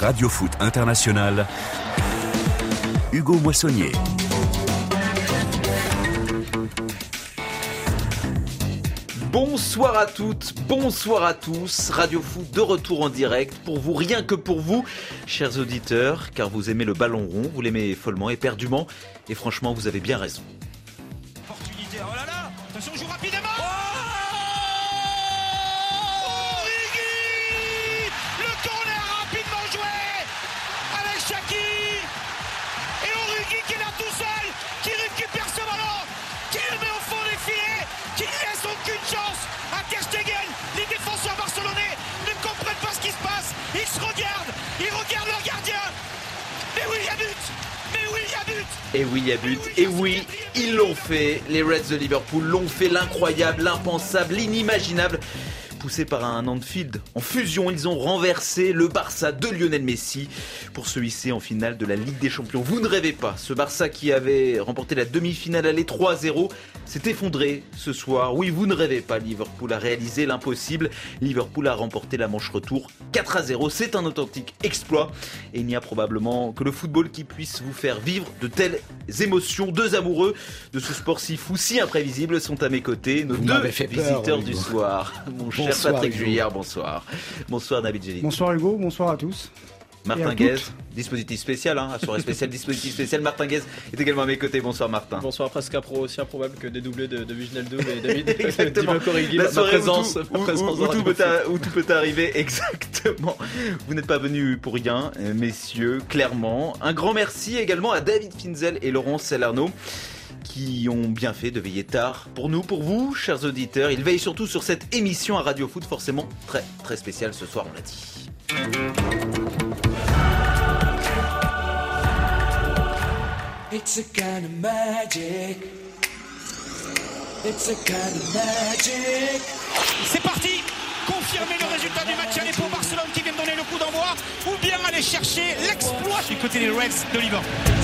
Radio Foot International, Hugo Moissonnier. Bonsoir à toutes, bonsoir à tous, Radio Foot de retour en direct, pour vous, rien que pour vous, chers auditeurs, car vous aimez le ballon rond, vous l'aimez follement, éperdument, et franchement vous avez bien raison. Opportunité, oh là là, attention, on joue rapidement. Origi, le corner rapidement joué avec Shaqiri, et Origi qui est là tout seul, qui récupère ce ballon, qui le met au fond des filets, qui ne laisse aucune chance à Ter Stegen. Les défenseurs barcelonais ne comprennent pas ce qui se passe, ils se regardent, ils regardent leur gardien, mais oui il y a but. Mais oui, il y a but. Et oui, il y a but. Et oui, ils l'ont fait. Les Reds de Liverpool l'ont fait. L'incroyable, l'impensable, l'inimaginable. Poussés par un Anfield en fusion, ils ont renversé le Barça de Lionel Messi pour se hisser en finale de la Ligue des Champions. Vous ne rêvez pas, ce Barça qui avait remporté la demi-finale aller 3-0 s'est effondré ce soir. Oui, vous ne rêvez pas, Liverpool a réalisé l'impossible. Liverpool a remporté la manche retour 4-0. C'est un authentique exploit et il n'y a probablement que le football qui puisse vous faire vivre de telles émotions. Deux amoureux de ce sport si fou, si imprévisible sont à mes côtés. Nos deux visiteurs du soir. Mon cher Patrick Juillard, bonsoir. Bonsoir Nabil Djellit. Bonsoir Hugo, bonsoir à tous. Martin Guez, dispositif spécial, soirée spéciale, dispositif spécial. Martin Guez est également à mes côtés. Bonsoir Martin. Bonsoir, presque aussi improbable que des doublés de Wijnaldum et David. Exactement. La soirée où tout peut arriver, exactement. Vous n'êtes pas venus pour rien, messieurs, clairement. Un grand merci également à David Finzel et Laurence Salerno, qui ont bien fait de veiller tard pour nous, pour vous, chers auditeurs. Ils veillent surtout sur cette émission à Radio Foot, forcément très très spéciale ce soir, on l'a dit. It's a kind of magic. It's a kind of magic. C'est parti. Confirmer le résultat du match aller pour Barcelone qui vient de donner le coup d'envoi, ou bien aller chercher l'exploit du côté des Reds de Liverpool.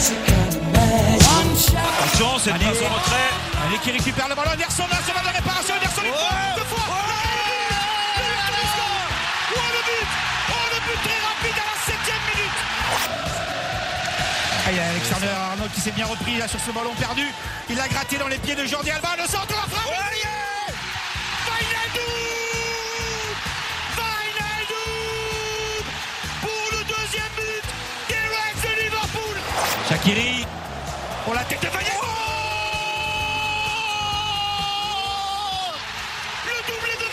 Attention, cette passe en retrait. Allez, qui récupère le ballon. Anderson là, sur la réparation. Anderson deux fois. Le but très rapide à la 7e minute. Il y a Alexander Arnold qui s'est bien repris là sur ce ballon perdu. Il a gratté dans les pieds de Jordi Alba. Le centre, la frappe. Shaqiri pour la tête de Vaillant. Le doublé de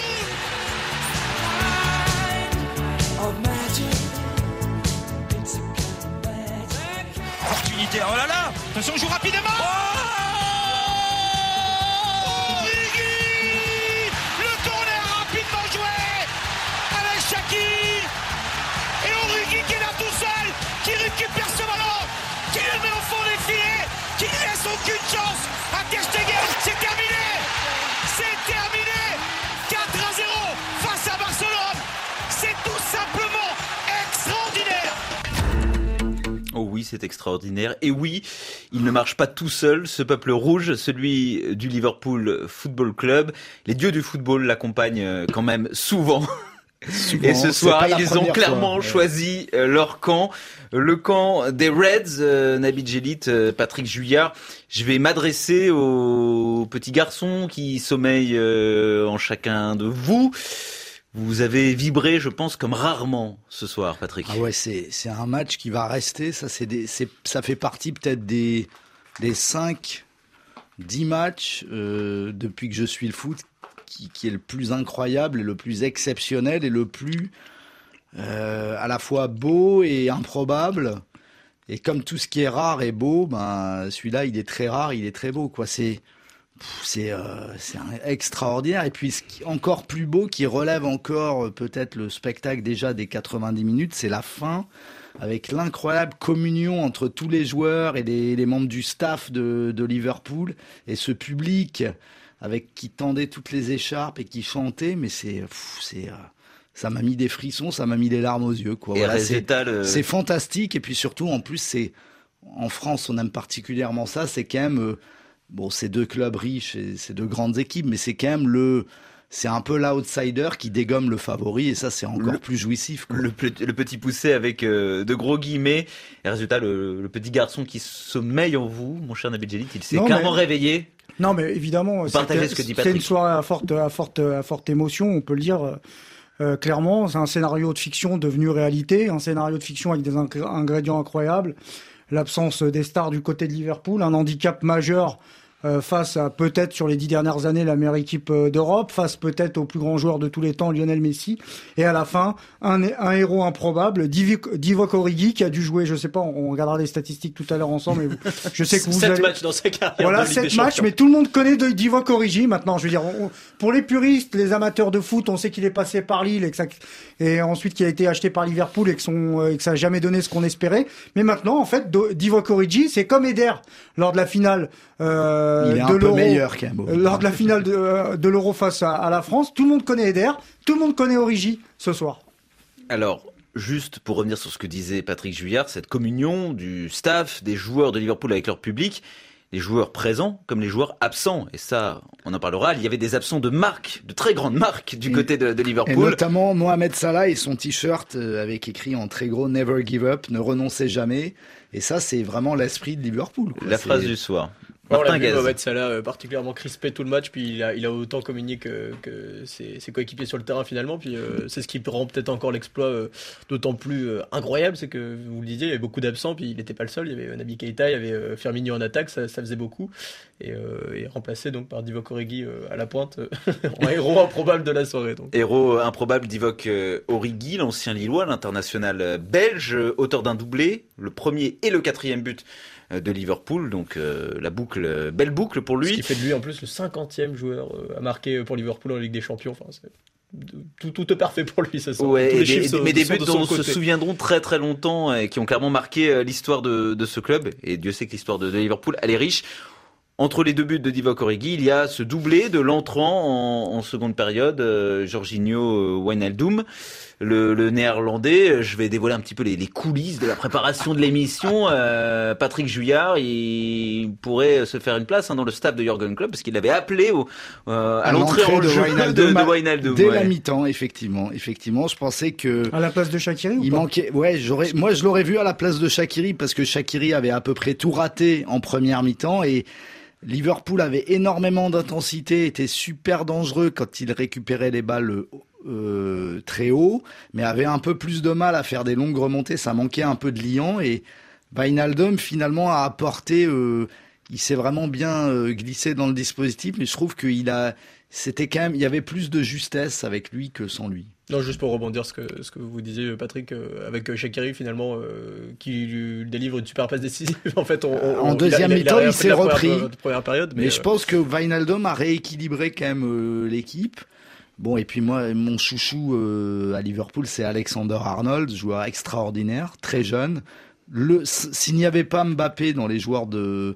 Vaillant. Opportunité, oh là là. Attention, on joue rapidement. Origi, le corner rapidement joué avec Shaqiri, et Origi qui est là tout seul, qui récupère ce ballon, qui le met au fond des filets, qui ne laisse aucune chance à Ter Stegen. C'est terminé. 4-0 face à Barcelone. C'est tout simplement extraordinaire. Oh oui, c'est extraordinaire. Et oui, il ne marche pas tout seul, ce peuple rouge, celui du Liverpool Football Club. Les dieux du football l'accompagnent quand même souvent. Et ce soir, ils ont clairement choisi leur camp, le camp des Reds. Nabil Djellit, Patrick Juillard. Je vais m'adresser aux petits garçons qui sommeillent en chacun de vous. Vous avez vibré, je pense, comme rarement ce soir, Patrick. Ah ouais, c'est un match qui va rester. Ça fait partie peut-être des 5-10 matchs depuis que je suis le foot qui est le plus incroyable et le plus exceptionnel et le plus à la fois beau et improbable. Et comme tout ce qui est rare et beau, celui-là, il est très rare, il est très beau, quoi. C'est extraordinaire. Et puis, ce qui est encore plus beau, qui relève encore peut-être le spectacle déjà des 90 minutes, c'est la fin, avec l'incroyable communion entre tous les joueurs et les membres du staff de Liverpool et ce public qui tendait toutes les écharpes et qui chantait, mais ça m'a mis des frissons, ça m'a mis des larmes aux yeux, quoi. Voilà, c'est fantastique, et puis surtout, en plus, en France, on aime particulièrement ça, c'est quand même, c'est deux clubs riches, et c'est deux grandes équipes, mais c'est quand même c'est un peu l'outsider qui dégomme le favori et ça c'est encore plus jouissif, quoi. Le petit poussé avec de gros guillemets. Et résultat, le petit garçon qui sommeille en vous, mon cher Nabil Djellit, il s'est clairement réveillé. Non, mais évidemment, c'est une soirée à forte émotion, on peut le dire. Clairement, c'est un scénario de fiction devenu réalité, un scénario de fiction avec des ingrédients incroyables. L'absence des stars du côté de Liverpool, un handicap majeur face à peut-être sur les 10 dernières années la meilleure équipe d'Europe, face peut-être au plus grand joueur de tous les temps, Lionel Messi, et à la fin un héros improbable, Divock Origi, qui a dû jouer, je sais pas, on regardera les statistiques tout à l'heure ensemble, mais je sais que vous 7 matchs dans sa carrière. Voilà, 7 matchs, mais tout le monde connaît Divock Origi maintenant. Je veux dire, pour les puristes, les amateurs de foot, on sait qu'il est passé par Lille et ensuite qu'il a été acheté par Liverpool et que ça a jamais donné ce qu'on espérait. Mais maintenant, en fait, Divock Origi, c'est comme Eder lors de la finale il est un peu meilleur quand même. Lors de la finale de l'Euro face à la France, tout le monde connaît Eder, tout le monde connaît Origi ce soir. Alors, juste pour revenir sur ce que disait Patrick Juillard, cette communion du staff, des joueurs de Liverpool avec leur public, les joueurs présents comme les joueurs absents. Et ça, on en parlera. Il y avait des absents de marque, de très grandes marques du côté de Liverpool. Et notamment Mohamed Salah et son t-shirt avec écrit en très gros « Never give up », ne renoncez jamais. Et ça, c'est vraiment l'esprit de Liverpool, quoi. La phrase du soir. On l'a vu, Mohamed Salah particulièrement crispé tout le match, puis il a autant communié que ses coéquipiers sur le terrain finalement, puis c'est ce qui rend peut-être encore l'exploit d'autant plus incroyable, c'est que vous le disiez, il y avait beaucoup d'absents, puis il n'était pas le seul, il y avait Naby Keita, il y avait Firmino en attaque, ça faisait beaucoup, et remplacé donc par Divock Origi à la pointe, en héros improbable de la soirée. Donc. Héros improbable Divock Origi, l'ancien Lillois, l'international belge, auteur d'un doublé, le premier et le 4e but de Liverpool, donc la boucle, belle boucle pour lui. Ce qui fait de lui en plus le 50e joueur à marquer pour Liverpool en Ligue des Champions. Enfin, c'est tout est parfait pour lui, ça sent. Ouais, mais des buts dont on se souviendront très très longtemps et qui ont clairement marqué l'histoire de ce club. Et Dieu sait que l'histoire de Liverpool, elle est riche. Entre les deux buts de Divock Origi, il y a ce doublé de l'entrant en seconde période, Jorginho Wijnaldum, le néerlandais. Je vais dévoiler un petit peu les coulisses de la préparation de l'émission. Patrick Juillard, il pourrait se faire une place dans le staff de Jürgen Klopp parce qu'il l'avait appelé à l'entrée en jeu de Wijnaldum. Dès la mi-temps, effectivement. Je pensais que à la place de Shaqiri, il manquait. Ouais, moi je l'aurais vu à la place de Shaqiri parce que Shaqiri avait à peu près tout raté en première mi-temps et Liverpool avait énormément d'intensité, était super dangereux quand il récupérait les balles très haut, mais avait un peu plus de mal à faire des longues remontées. Ça manquait un peu de liant et Wijnaldum finalement a apporté. Il s'est vraiment bien glissé dans le dispositif, mais je trouve qu'il il y avait plus de justesse avec lui que sans lui. Non, juste pour rebondir ce que vous disiez, Patrick, avec Shaqiri finalement, qui lui délivre une super passe décisive. En fait, en deuxième mi-temps, il s'est repris. Première période, mais je pense que Wijnaldum a rééquilibré quand même l'équipe. Bon, et puis moi, mon chouchou à Liverpool, c'est Alexander-Arnold, joueur extraordinaire, très jeune. S'il n'y avait pas Mbappé dans les joueurs de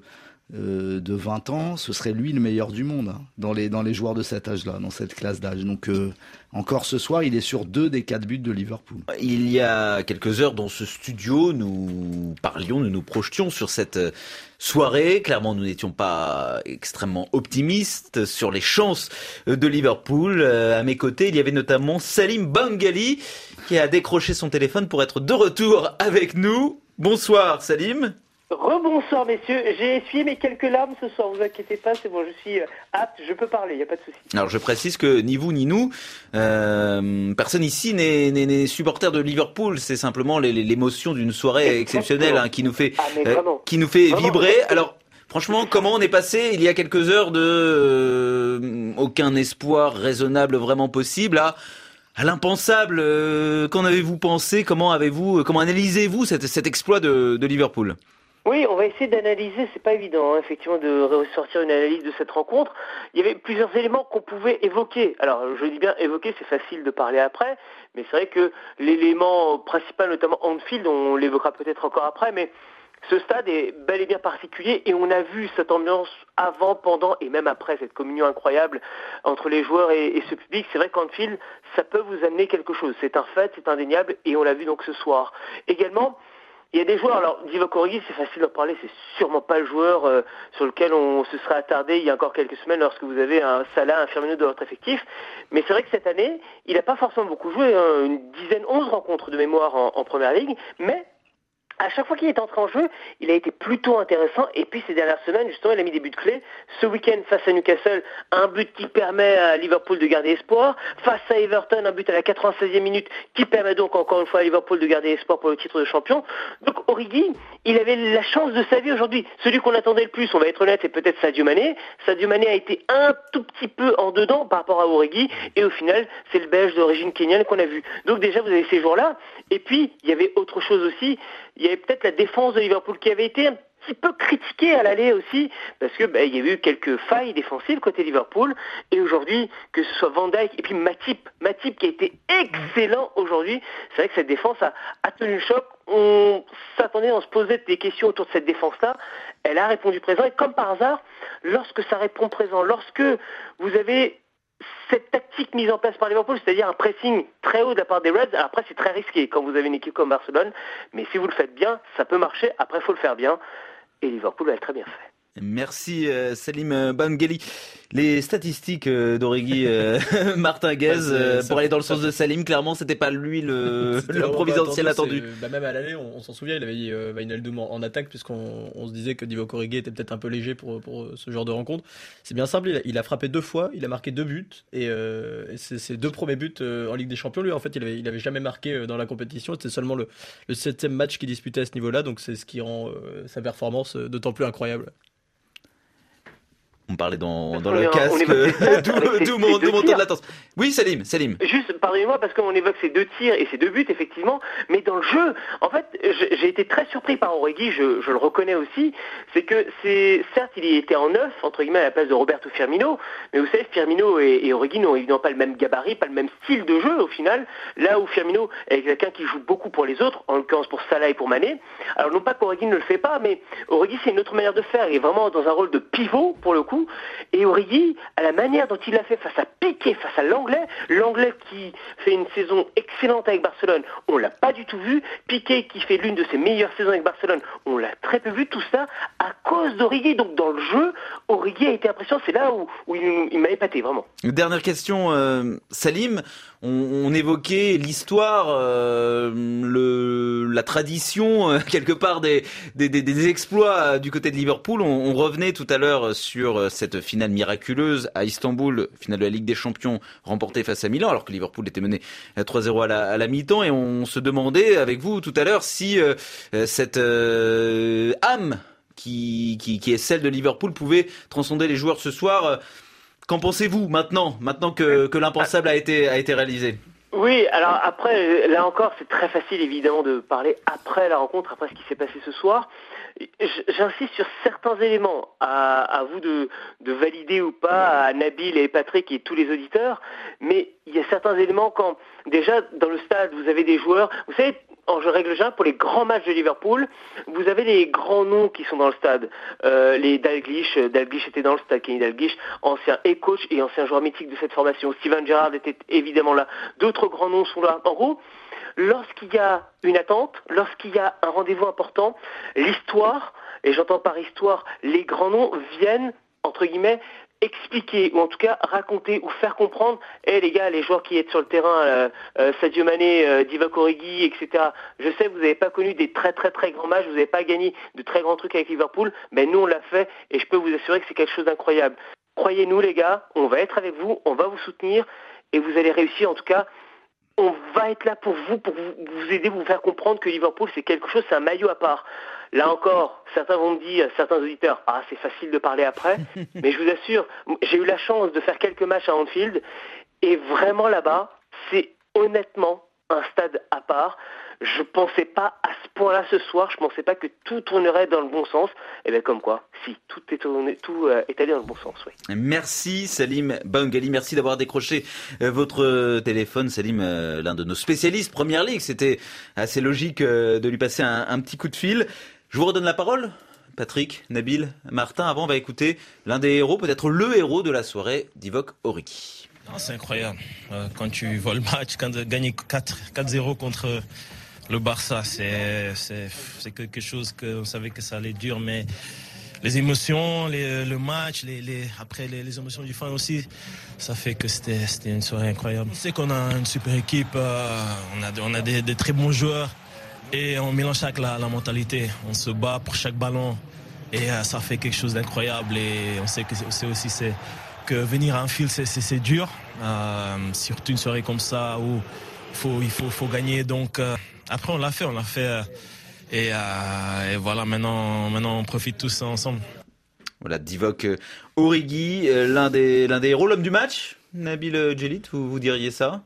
20 ans, ce serait lui le meilleur du monde, hein, dans les joueurs de cet âge-là, dans cette classe d'âge. Donc encore ce soir, il est sur 2 des 4 buts de Liverpool. Il y a quelques heures dans ce studio, nous nous projetions sur cette soirée. Clairement, nous n'étions pas extrêmement optimistes sur les chances de Liverpool. À mes côtés, il y avait notamment Salim Bangali qui a décroché son téléphone pour être de retour avec nous. Bonsoir Salim. Rebonsoir messieurs, j'ai essuyé mes quelques larmes ce soir, vous inquiétez pas, c'est bon, je suis apte, je peux parler, il n'y a pas de souci. Alors je précise que ni vous ni nous, personne ici n'est supporter de Liverpool, c'est simplement l'émotion d'une soirée exceptionnelle qui nous fait vibrer. Alors franchement, comment on est passé il y a quelques heures de aucun espoir raisonnable vraiment possible à l'impensable? Qu'en avez-vous pensé? Comment analysez-vous cet exploit de Liverpool? Oui, on va essayer d'analyser, c'est pas évident, hein, effectivement, de ressortir une analyse de cette rencontre. Il y avait plusieurs éléments qu'on pouvait évoquer. Alors, je dis bien évoquer, c'est facile de parler après, mais c'est vrai que l'élément principal, notamment Anfield, on l'évoquera peut-être encore après, mais ce stade est bel et bien particulier et on a vu cette ambiance avant, pendant et même après, cette communion incroyable entre les joueurs et ce public. C'est vrai qu'Anfield, ça peut vous amener quelque chose. C'est un fait, c'est indéniable et on l'a vu donc ce soir. Également, Il y a des joueurs, alors Divock Origi, c'est facile d'en parler, c'est sûrement pas le joueur sur lequel on se serait attardé il y a encore quelques semaines lorsque vous avez un Salah, un Firmino de votre effectif. Mais c'est vrai que cette année, il n'a pas forcément beaucoup joué, une dizaine, 11 rencontres de mémoire en Première Ligue, mais à chaque fois qu'il est entré en jeu, il a été plutôt intéressant. Et puis ces dernières semaines, justement, il a mis des buts clés. Ce week-end, face à Newcastle, un but qui permet à Liverpool de garder espoir. Face à Everton, un but à la 96e minute qui permet donc encore une fois à Liverpool de garder espoir pour le titre de champion. Donc Origi, il avait la chance de sa vie aujourd'hui. Celui qu'on attendait le plus, on va être honnête, c'est peut-être Sadio Mané. Sadio Mané a été un tout petit peu en dedans par rapport à Origi. Et au final, c'est le Belge d'origine kenyane qu'on a vu. Donc déjà, vous avez ces jours-là. Et puis, il y avait autre chose aussi. Il y avait peut-être la défense de Liverpool qui avait été un petit peu critiquée à l'aller aussi, parce que il y avait eu quelques failles défensives côté Liverpool, et aujourd'hui, que ce soit Van Dijk et puis Matip qui a été excellent aujourd'hui, c'est vrai que cette défense a tenu le choc. On se posait des questions autour de cette défense-là, elle a répondu présent, et comme par hasard, lorsque ça répond présent, lorsque vous avez cette tactique mise en place par Liverpool, c'est-à-dire un pressing très haut de la part des Reds, alors après c'est très risqué quand vous avez une équipe comme Barcelone, mais si vous le faites bien, ça peut marcher, après il faut le faire bien, et Liverpool l'a très bien fait. Merci Salim Bangali. Les statistiques d'Origi Martin-Guez, pour aller dans le sens de Salim, clairement c'était pas lui le providentiel attendu. Même à l'aller, on s'en souvient, il avait dit Wijnaldum en attaque, puisqu'on se disait que Divock Origi était peut-être un peu léger pour ce genre de rencontre. C'est bien simple, il a frappé 2 fois, il a marqué 2 buts, et c'est ses 2 premiers buts en Ligue des Champions. Lui en fait il avait jamais marqué dans la compétition, c'était seulement le 7e match qu'il disputait à ce niveau-là, donc c'est ce qui rend sa performance d'autant plus incroyable. On parlait dans le casque, d'où mon temps de latence. Oui, Salim. Juste, pardonnez-moi, parce qu'on évoque ces 2 tirs et ces 2 buts, effectivement, mais dans le jeu, en fait, j'ai été très surpris par Origi, je le reconnais aussi, c'est que certes, il était en 9, entre guillemets, à la place de Roberto Firmino, mais vous savez, Firmino et Origi n'ont évidemment pas le même gabarit, pas le même style de jeu, au final, là où Firmino est quelqu'un qui joue beaucoup pour les autres, en l'occurrence pour Salah et pour Mané. Alors non pas qu'Origi ne le fait pas, mais Origi, c'est une autre manière de faire, il est vraiment dans un rôle de pivot, pour le coup. Et Origi, à la manière dont il l'a fait face à Piqué, face à l'anglais qui fait une saison excellente avec Barcelone, on l'a pas du tout vu. Piqué qui fait l'une de ses meilleures saisons avec Barcelone, on l'a très peu vu. Tout ça à cause d'Origi. Donc dans le jeu, Origi a été impressionnant. C'est là où il m'a épaté vraiment. Dernière question, Salim. On évoquait l'histoire, la tradition quelque part des exploits du côté de Liverpool. On revenait tout à l'heure sur cette finale miraculeuse à Istanbul, finale de la Ligue des Champions remportée face à Milan, alors que Liverpool était mené 3-0 à la mi-temps, et on se demandait avec vous tout à l'heure si cette âme qui est celle de Liverpool pouvait transcender les joueurs ce soir. Qu'en pensez-vous maintenant que l'impensable a été réalisé? Oui, alors après, là encore, c'est très facile évidemment de parler après la rencontre, après ce qui s'est passé ce soir. J'insiste sur certains éléments, à vous de valider ou pas, à Nabil et Patrick et tous les auditeurs, mais il y a certains éléments quand, déjà, dans le stade, vous avez des joueurs, vous savez, en règle générale, pour les grands matchs de Liverpool, vous avez les grands noms qui sont dans le stade. Les Dalglish était dans le stade, Kenny Dalglish, ancien head coach et ancien joueur mythique de cette formation. Steven Gerrard était évidemment là. D'autres grands noms sont là. En gros, lorsqu'il y a une attente, lorsqu'il y a un rendez-vous important, l'histoire, et j'entends par histoire, les grands noms viennent, entre guillemets, expliquer, ou en tout cas raconter, ou faire comprendre, les gars, les joueurs qui êtes sur le terrain, Sadio Mané, Divock Origi, etc. Je sais que vous n'avez pas connu des très très très grands matchs, vous n'avez pas gagné de très grands trucs avec Liverpool, mais nous on l'a fait, et je peux vous assurer que c'est quelque chose d'incroyable. Croyez-nous les gars, on va être avec vous, on va vous soutenir, et vous allez réussir. En tout cas, on va être là pour vous aider, vous faire comprendre que Liverpool c'est quelque chose, c'est un maillot à part. Là encore, certains vont me dire, certains auditeurs, c'est facile de parler après, mais je vous assure, j'ai eu la chance de faire quelques matchs à Anfield, et vraiment là-bas, c'est honnêtement un stade à part. Je pensais pas à ce point-là ce soir, je pensais pas que tout tournerait dans le bon sens. Et bien comme quoi, si, tout est allé dans le bon sens, oui. Merci Salim Bangali, merci d'avoir décroché votre téléphone. Salim, l'un de nos spécialistes Première Ligue, c'était assez logique de lui passer un petit coup de fil. Je vous redonne la parole, Patrick, Nabil, Martin. Avant, on va écouter l'un des héros, peut-être le héros de la soirée, Divock Origi. Non, c'est incroyable. Quand tu vois le match, quand gagner 4-0 contre Le Barça, c'est quelque chose qu'on savait que ça allait dur, mais les émotions, le match, après les émotions du fan aussi, ça fait que c'était une soirée incroyable. On sait qu'on a une super équipe, on a des très bons joueurs et on mélange avec la mentalité. On se bat pour chaque ballon et ça fait quelque chose d'incroyable. Et on sait aussi que venir à Anfield, c'est dur, surtout une soirée comme ça où il faut gagner. Donc après on l'a fait. Et voilà, maintenant on profite tous ensemble. Voilà, Divock Origi, l'un des héros, l'homme du match. Nabil Djellit, vous diriez ça?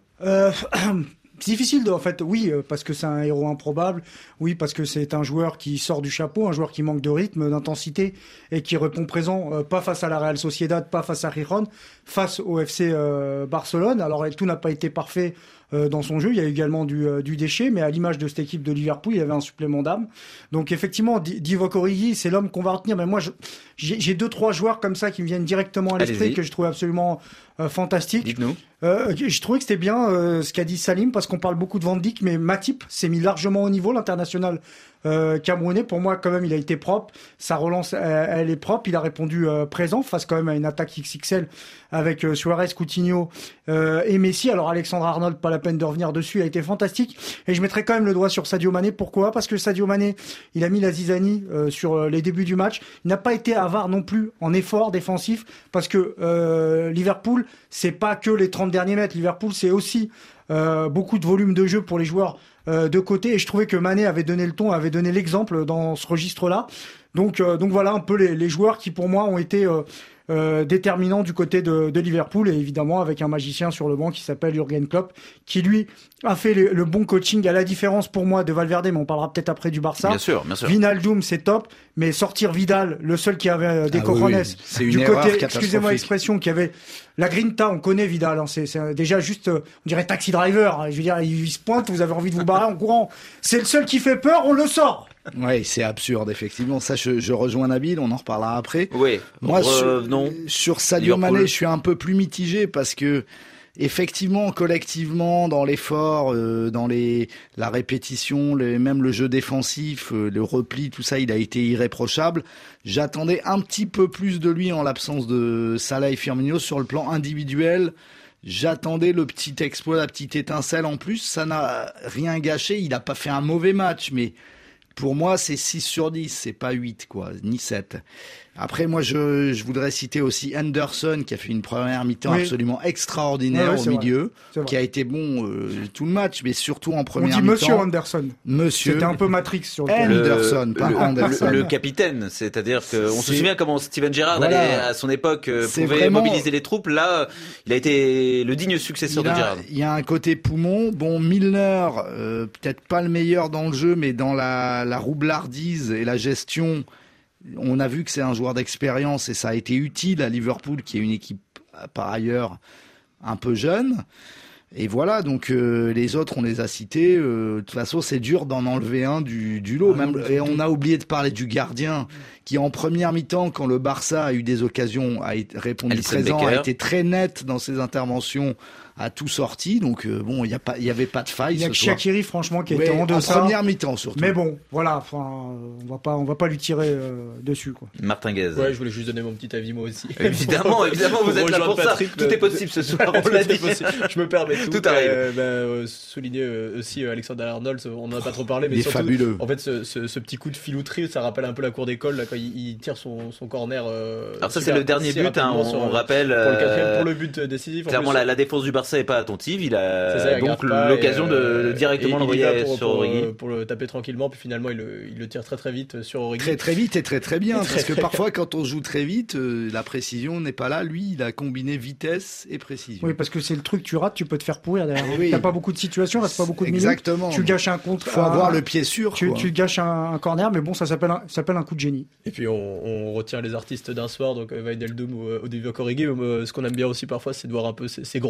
C'est difficile en fait, oui, parce que c'est un héros improbable, oui, parce que c'est un joueur qui sort du chapeau, un joueur qui manque de rythme, d'intensité et qui répond présent, pas face à la Real Sociedad, pas face à Gijón, face au FC Barcelone. Alors tout n'a pas été parfait dans son jeu, il y a également du déchet, mais à l'image de cette équipe de Liverpool, il y avait un supplément d'âme. Donc effectivement, Divock Origi, c'est l'homme qu'on va retenir, mais moi j'ai 2-3 joueurs comme ça qui me viennent directement à l'esprit, que je trouve absolument fantastique. Dites-nous. Je trouvais que c'était bien ce qu'a dit Salim, parce qu'on parle beaucoup de Van Dijk, mais Matip s'est mis largement au niveau, l'international camerounais. Pour moi, quand même, il a été propre. Sa relance, elle est propre. Il a répondu présent face quand même à une attaque XXL avec Suarez, Coutinho et Messi. Alors Alexandre Arnold, pas la peine de revenir dessus, il a été fantastique. Et je mettrai quand même le doigt sur Sadio Mané. Pourquoi ? Parce que Sadio Mané, il a mis la zizanie sur les débuts du match. Il n'a pas été avare non plus en effort défensif, parce que Liverpool, c'est pas que les 30 derniers mètres. Liverpool, c'est aussi beaucoup de volume de jeu pour les joueurs de côté, et je trouvais que Mané avait donné le ton, avait donné l'exemple dans ce registre-là. Donc voilà un peu les joueurs qui pour moi ont été déterminants du côté de Liverpool, et évidemment avec un magicien sur le banc qui s'appelle Jürgen Klopp, qui lui a fait le bon coaching, à la différence pour moi de Valverde, mais on parlera peut-être après du Barça. Bien sûr. Wijnaldum, c'est top, mais sortir Vidal, le seul qui avait des cojones, c'est une du erreur côté, excusez-moi l'expression, qui avait la grinta, on connaît Vidal, hein, c'est déjà juste, on dirait taxi driver, hein, je veux dire, il se pointe, vous avez envie de vous barrer en courant, c'est le seul qui fait peur, on le sort. Oui, c'est absurde, effectivement. Ça, je rejoins Nabil, on en reparlera après. Oui. Moi, non. Sur Sadio Mané, je suis un peu plus mitigé, parce que effectivement, collectivement, dans l'effort, dans la répétition, même le jeu défensif, le repli, tout ça, il a été irréprochable. J'attendais un petit peu plus de lui en l'absence de Salah et Firmino sur le plan individuel. J'attendais le petit exploit, la petite étincelle en plus. Ça n'a rien gâché. Il n'a pas fait un mauvais match, mais pour moi, c'est 6 sur 10, c'est pas 8, quoi, ni 7. Après, moi, je voudrais citer aussi Henderson, qui a fait une première mi-temps absolument extraordinaire au milieu, qui a été bon tout le match, mais surtout en première mi-temps. On dit Monsieur Anderson. Monsieur. C'était un peu Matrix sur le Anderson, pas Anderson. Le capitaine, c'est-à-dire qu'on se souvient comment Steven Gerrard allait, à son époque, pouvait vraiment mobiliser les troupes. Là, il a été le digne successeur de Gerrard. Il y a un côté poumon. Bon, Milner, peut-être pas le meilleur dans le jeu, mais dans la roublardise et la gestion, on a vu que c'est un joueur d'expérience, et ça a été utile à Liverpool, qui est une équipe par ailleurs un peu jeune. Et voilà, donc les autres, on les a cités. De toute façon, c'est dur d'en enlever un du lot. Et on a oublié de parler du gardien, qui en première mi-temps, quand le Barça a eu des occasions, a répondu présent, a été très net dans ses interventions, a tout sorti. Donc bon, il y avait pas de faille. Il y a que Shaqiri, franchement, qui était en deçà. En première mi-temps surtout. Mais bon, voilà, enfin, on va pas lui tirer dessus, quoi. Martin Guez. Ouais, je voulais juste donner mon petit avis moi aussi. Évidemment, vous êtes là pour Patrick, ça. Tout est possible ce soir. On l'a dit. Je me permets tout. Tout arrive. Souligner aussi Alexander Arnold, on en a pas trop parlé, mais il est surtout, fabuleux. En fait, ce petit coup de filouterie, ça rappelle un peu la cour d'école là, quand il tire son corner. Alors ça, c'est le dernier but, hein, on rappelle. Pour le but décisif. Clairement, la défense du Barça est pas attentive. Il a donc l'occasion de directement l'envoyer sur Origi. Pour le taper tranquillement, puis finalement il le tire très très vite sur Origi. Très vite et très bien, parce que parfois quand on joue très vite, la précision n'est pas là. Lui, il a combiné vitesse et précision. Oui, parce que c'est le truc, tu rates, tu peux te faire pourrir derrière. T'as pas beaucoup de situations, reste pas beaucoup de minutes. Exactement. Tu gâches un contre. Faut avoir le pied sûr. Tu gâches un corner, mais bon, ça s'appelle un coup de génie. Et puis on retient les artistes d'un soir, donc Wijnaldum ou Divock Origi. Ce qu'on aime bien aussi parfois, c'est de voir un peu ces grognards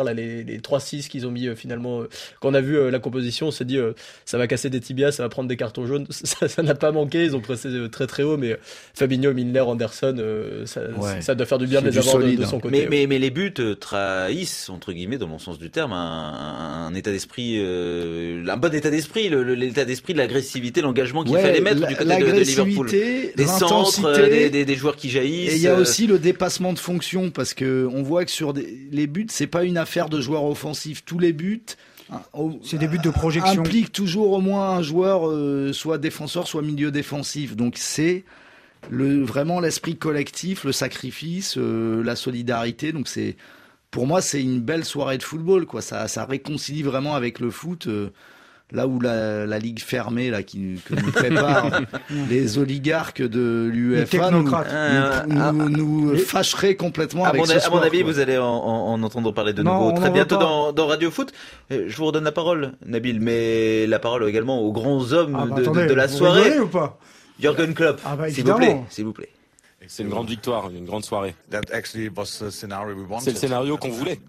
là, les 3-6 qu'ils ont mis finalement. Quand on a vu la composition, on s'est dit ça va casser des tibias, ça va prendre des cartons jaunes. Ça n'a pas manqué, ils ont pressé très très haut, mais Fabinho, Milner, Anderson, ça doit faire du bien de les avoir de son côté. Mais les buts trahissent, entre guillemets, dans mon sens du terme, un état d'esprit, un bon état d'esprit, l'état d'esprit de l'agressivité, l'engagement qu'il fallait mettre du côté de Liverpool. Des centres, des joueurs qui jaillissent. Et il y a aussi le dépassement de fonction, parce que on voit que sur les buts, c'est pas une affaire de joueurs offensifs. Tous les buts, c'est des buts de projection, impliquent toujours au moins un joueur, soit défenseur, soit milieu défensif. Donc c'est vraiment l'esprit collectif, le sacrifice, la solidarité. Donc pour moi, c'est une belle soirée de football, quoi. Ça réconcilie vraiment avec le foot. Là où la ligue fermée que nous préparent les oligarques de l'UEFA nous fâcherait complètement avec ce sport. À mon avis, vous allez en entendre parler de nouveau très bientôt dans Radio Foot. Je vous redonne la parole, Nabil, mais la parole également aux grands hommes de la soirée. Ou pas Jürgen Klopp, s'il vous plaît. C'est une grande victoire, une grande soirée. C'est le scénario qu'on voulait.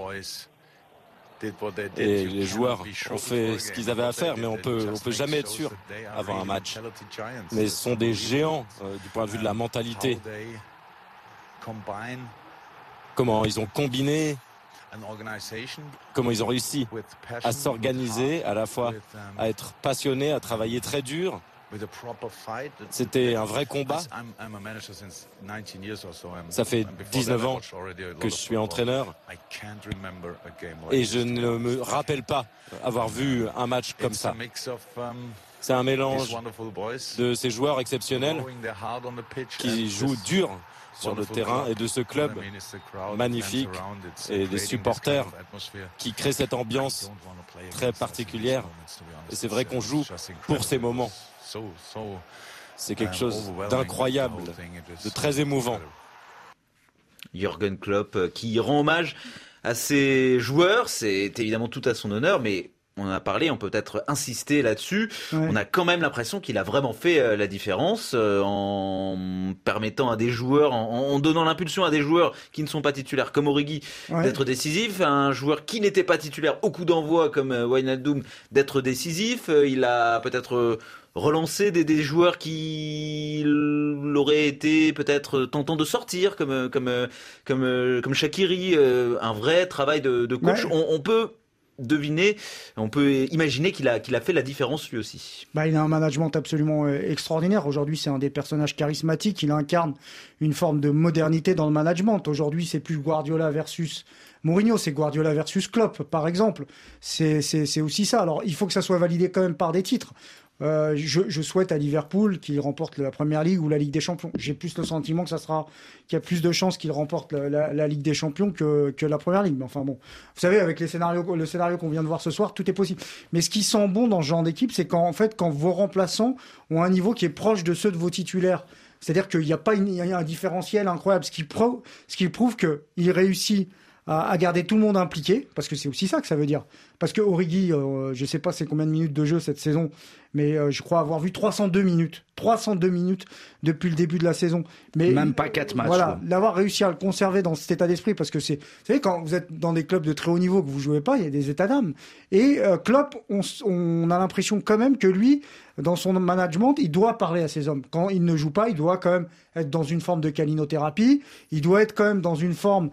Et les joueurs ont fait ce qu'ils avaient à faire, mais on peut jamais être sûr avant un match. Mais ce sont des géants du point de vue de la mentalité. Comment ils ont combiné, comment ils ont réussi à s'organiser, à la fois à être passionnés, à travailler très dur. C'était un vrai combat. Ça fait 19 ans que je suis entraîneur et je ne me rappelle pas avoir vu un match comme ça. C'est un mélange de ces joueurs exceptionnels qui jouent dur sur le terrain et de ce club magnifique et des supporters qui créent cette ambiance très particulière. Et c'est vrai qu'on joue pour ces moments. C'est quelque chose d'incroyable, de très émouvant. Jürgen Klopp qui rend hommage à ses joueurs, c'est évidemment tout à son honneur, mais on en a parlé, on peut peut-être insister là-dessus. Ouais. On a quand même l'impression qu'il a vraiment fait la différence en permettant à des joueurs, en donnant l'impulsion à des joueurs qui ne sont pas titulaires comme Origi d'être décisif, un joueur qui n'était pas titulaire au coup d'envoi comme Wijnaldum d'être décisif. Il a peut-être relancer des joueurs qui l'auraient été peut-être tentant de sortir comme Shaqiri, un vrai travail de coach. Ouais. On peut deviner, on peut imaginer qu'il a fait la différence lui aussi. Il a un management absolument extraordinaire. Aujourd'hui, c'est un des personnages charismatiques. Il incarne une forme de modernité dans le management. Aujourd'hui, c'est plus Guardiola versus Mourinho, c'est Guardiola versus Klopp, par exemple. C'est aussi ça. Alors, il faut que ça soit validé quand même par des titres. Je souhaite à Liverpool qu'il remporte la Première Ligue ou la Ligue des Champions. J'ai plus le sentiment qu'il y a plus de chances qu'il remporte la Ligue des Champions que la Première Ligue. Mais enfin bon, vous savez, avec le scénario qu'on vient de voir ce soir, tout est possible. Mais ce qui sent bon dans ce genre d'équipe, c'est quand vos remplaçants ont un niveau qui est proche de ceux de vos titulaires. C'est-à-dire qu'il n'y a pas un différentiel incroyable, ce qui prouve qu'il réussit à garder tout le monde impliqué, parce que c'est aussi ça que ça veut dire. Parce que Origi, je ne sais pas c'est combien de minutes de jeu cette saison, mais je crois avoir vu 302 minutes depuis le début de la saison. Mais même pas 4 matchs. Voilà, d'avoir réussi à le conserver dans cet état d'esprit, parce que vous savez, quand vous êtes dans des clubs de très haut niveau que vous jouez pas, il y a des états d'âme. Et Klopp, on a l'impression quand même que lui, dans son management, il doit parler à ses hommes. Quand il ne joue pas, il doit quand même être dans une forme de calinothérapie. Il doit être quand même dans une forme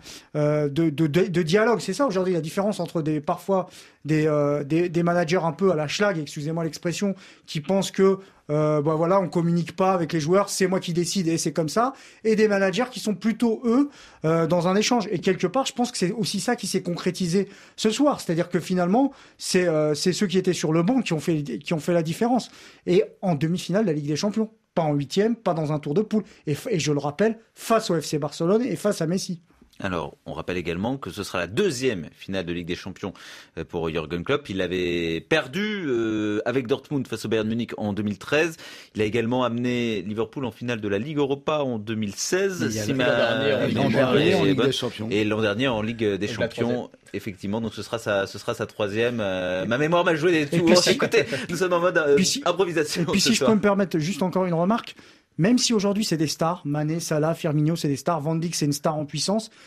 de dialogue. C'est ça aujourd'hui la différence entre parfois des managers un peu à la schlag, excusez-moi l'expression, qui pensent que on communique pas avec les joueurs, c'est moi qui décide et c'est comme ça, et des managers qui sont plutôt eux dans un échange. Et quelque part, je pense que c'est aussi ça qui s'est concrétisé ce soir, c'est-à-dire que finalement c'est ceux qui étaient sur le banc qui ont fait la différence. Et en demi-finale de la Ligue des Champions, pas en huitième, pas dans un tour de poule, et je le rappelle, face au FC Barcelone et face à Messi. Alors, on rappelle également que ce sera la deuxième finale de Ligue des Champions pour Jürgen Klopp. Il avait perdu avec Dortmund face au Bayern Munich en 2013. Il a également amené Liverpool en finale de la Ligue Europa en 2016. L'an dernier en Ligue des Champions. Et l'an dernier en Ligue des Champions. Effectivement, donc ce sera sa troisième. Ma mémoire m'a joué des tours. Écoutez, nous sommes en mode improvisation. Et puis si je peux me permettre juste encore une remarque. Même si aujourd'hui c'est des stars, Mané, Salah, Firmino, c'est des stars, Van Dijk c'est une star en puissance,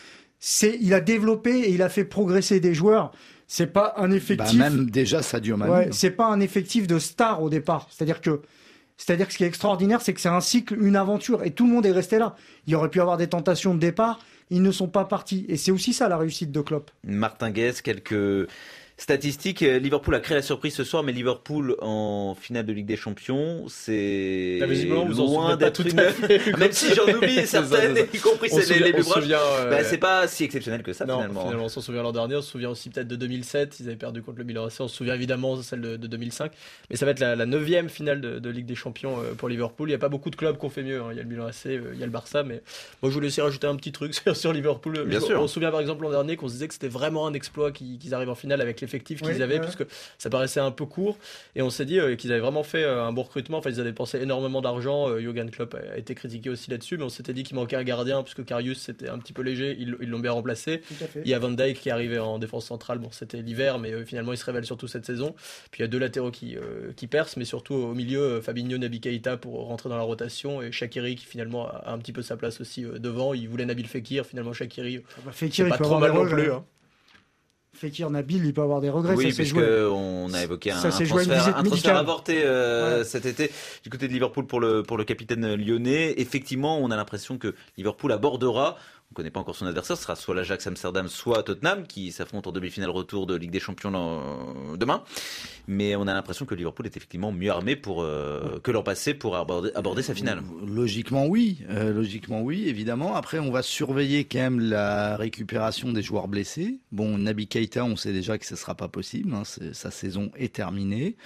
il a développé et il a fait progresser des joueurs. C'est pas un effectif. Même déjà Sadio Mané. Ouais, c'est pas un effectif de stars au départ. C'est-à-dire que ce qui est extraordinaire, c'est que c'est un cycle, une aventure, et tout le monde est resté là. Il aurait pu avoir des tentations de départ, ils ne sont pas partis. Et c'est aussi ça la réussite de Klopp. Martin Guez, quelques statistiques. Liverpool a créé la surprise ce soir, mais Liverpool en finale de Ligue des Champions, c'est loin d'être une... Même si j'en oublie certaines, y compris les plus proches. C'est pas si exceptionnel que ça, finalement. On s'en souvient l'an dernier, on se souvient aussi peut-être de 2007, ils avaient perdu contre le Milan AC, on se souvient évidemment de celle de 2005, mais ça va être la 9e finale de Ligue des Champions pour Liverpool. Il n'y a pas beaucoup de clubs qui ont fait mieux, il y a le Milan AC, il y a le Barça, mais moi je voulais aussi rajouter un petit truc sur Liverpool. Bien sûr. On se souvient par exemple l'an dernier qu'on se disait que c'était vraiment un exploit qu'ils arrivent en finale avec l'effectif qu'ils avaient, puisque ça paraissait un peu court, et on s'est dit qu'ils avaient vraiment fait un bon recrutement. Enfin, ils avaient dépensé énormément d'argent. Jürgen Klopp a été critiqué aussi là-dessus, mais on s'était dit qu'il manquait un gardien, puisque Karius c'était un petit peu léger, ils l'ont bien remplacé. Il y a Van Dijk qui arrivait en défense centrale, bon c'était l'hiver, mais finalement il se révèle surtout cette saison. Puis il y a 2 latéraux qui percent, mais surtout au milieu, Fabinho, Naby Keïta pour rentrer dans la rotation, et Shaqiri qui finalement a un petit peu sa place aussi devant. Il voulait Nabil Fekir, finalement Shaqiri, c'est pas trop mal non plus. Fekir, Nabil, il peut avoir des regrets. Oui, puisqu'on a évoqué un transfert avorté cet été du côté de Liverpool pour le capitaine lyonnais. Effectivement, on a l'impression que Liverpool abordera, on ne connaît pas encore son adversaire, ce sera soit l'Ajax Amsterdam, soit Tottenham, qui s'affrontent en demi-finale retour de Ligue des Champions demain. Mais on a l'impression que Liverpool est effectivement mieux armé que l'an passé pour aborder sa finale. Logiquement oui, évidemment. Après, on va surveiller quand même la récupération des joueurs blessés. Bon, Naby Keïta, on sait déjà que ce ne sera pas possible, sa saison est terminée.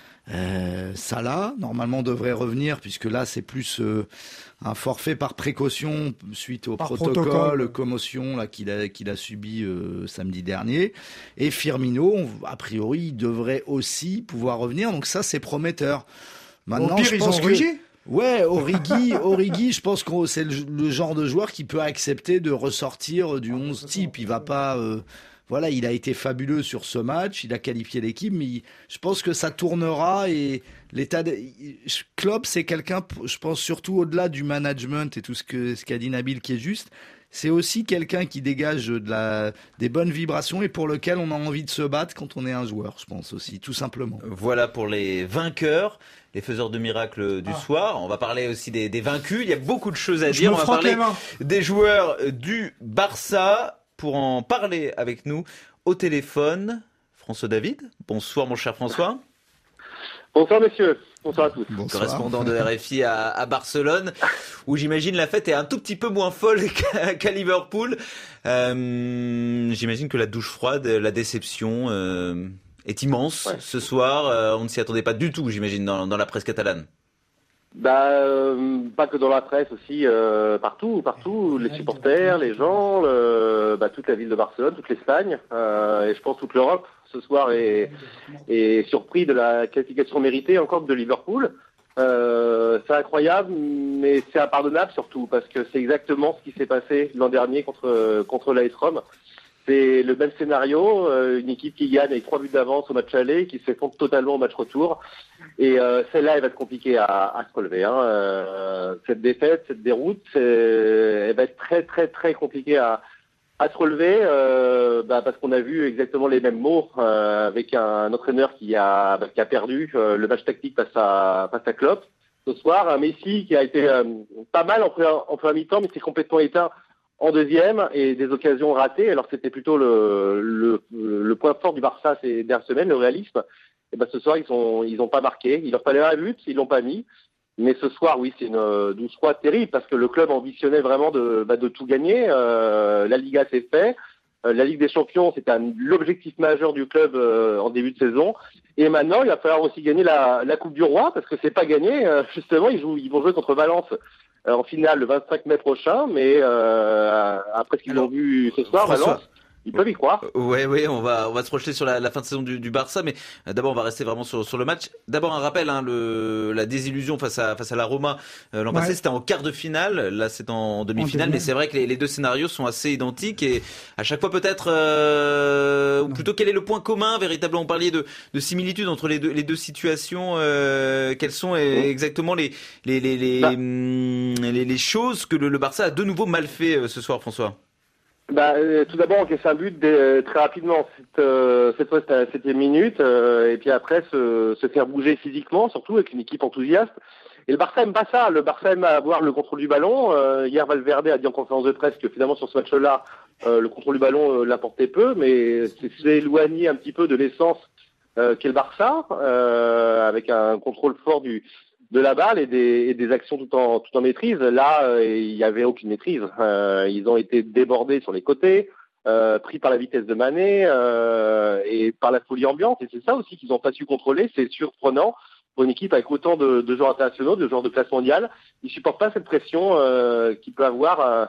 Salah, normalement, devrait revenir, puisque là, c'est plus un forfait par précaution suite au protocole commotion là, qu'il a subi samedi dernier. Et Firmino, a priori, il devrait aussi pouvoir revenir. Donc ça, c'est prometteur. Maintenant, je pense que... Ouais, Origi, je pense que c'est le genre de joueur qui peut accepter de ressortir du 11 type. Il va pas... Voilà, il a été fabuleux sur ce match, il a qualifié l'équipe, mais je pense que ça tournera et Klopp, c'est quelqu'un, je pense surtout au-delà du management et tout ce qu'a dit Nabil qui est juste, c'est aussi quelqu'un qui dégage des bonnes vibrations et pour lequel on a envie de se battre quand on est un joueur, je pense aussi, tout simplement. Voilà pour les vainqueurs, les faiseurs de miracles du soir. On va parler aussi des vaincus, il y a beaucoup de choses à dire. On va parler des joueurs du Barça. Pour en parler avec nous au téléphone, François David. Bonsoir mon cher François. Bonsoir messieurs, bonsoir à tous. Bonsoir. Correspondant de RFI à Barcelone, où j'imagine la fête est un tout petit peu moins folle qu'à Liverpool. J'imagine que la douche froide, la déception est immense ce soir. On ne s'y attendait pas du tout, j'imagine, dans la presse catalane. Pas que dans la presse aussi, partout, les supporters, les gens, toute la ville de Barcelone, toute l'Espagne, et je pense toute l'Europe ce soir est surpris de la qualification méritée encore de Liverpool. C'est incroyable, mais c'est impardonnable surtout parce que c'est exactement ce qui s'est passé l'an dernier contre l'AS Rome. C'est le même scénario, une équipe qui gagne avec 3 buts d'avance au match aller, qui s'effondre totalement au match retour. Et celle-là, elle va être compliquée à se relever. Cette défaite, cette déroute, elle va être très très très compliquée à se relever, parce qu'on a vu exactement les mêmes mots avec un entraîneur qui a perdu le match tactique face à Klopp ce soir. Un Messi qui a été pas mal en première mi-temps, mais s'est complètement éteint en deuxième et des occasions ratées. Alors c'était plutôt le point fort du Barça ces dernières semaines, le réalisme. Et ce soir ils ont pas marqué. Il leur fallait un but, ils l'ont pas mis. Mais ce soir, oui, c'est une douce froide terrible parce que le club ambitionnait vraiment de tout gagner. La Liga s'est fait. La Ligue des Champions, c'était l'objectif majeur du club en début de saison. Et maintenant, il va falloir aussi gagner la Coupe du Roi parce que c'est pas gagné. Justement, ils vont jouer contre Valence en finale le 25 mai prochain. Mais après ce qu'ils ont vu ce soir, Valence, ils peuvent y croire. Oui, on va se projeter sur la fin de saison du Barça, mais d'abord on va rester vraiment sur le match. D'abord un rappel, la désillusion face à la Roma l'an passé, c'était en quart de finale. Là, c'est en demi-finale, mais c'est vrai que les deux scénarios sont assez identiques et à chaque fois peut-être, ou plutôt quel est le point commun véritablement? On parlait de similitudes entre les deux situations. Quelles sont exactement les choses que le Barça a de nouveau mal fait ce soir, François? Tout d'abord, encaisser un but très rapidement. Cette fois, c'était à la 7e minute. Et puis après, se faire bouger physiquement, surtout avec une équipe enthousiaste. Et le Barça aime pas ça. Le Barça aime avoir le contrôle du ballon. Hier, Valverde a dit en conférence de presse que finalement, sur ce match-là, le contrôle du ballon l'apportait peu, mais c'est éloigné un petit peu de l'essence qu'est le Barça, avec un contrôle fort de la balle et des actions tout en maîtrise. Là, il n'y avait aucune maîtrise. Ils ont été débordés sur les côtés, pris par la vitesse de Mané et par la folie ambiante. Et c'est ça aussi qu'ils n'ont pas su contrôler. C'est surprenant pour une équipe avec autant de joueurs internationaux, de joueurs de classe mondiale. Ils ne supportent pas cette pression qu'il peut avoir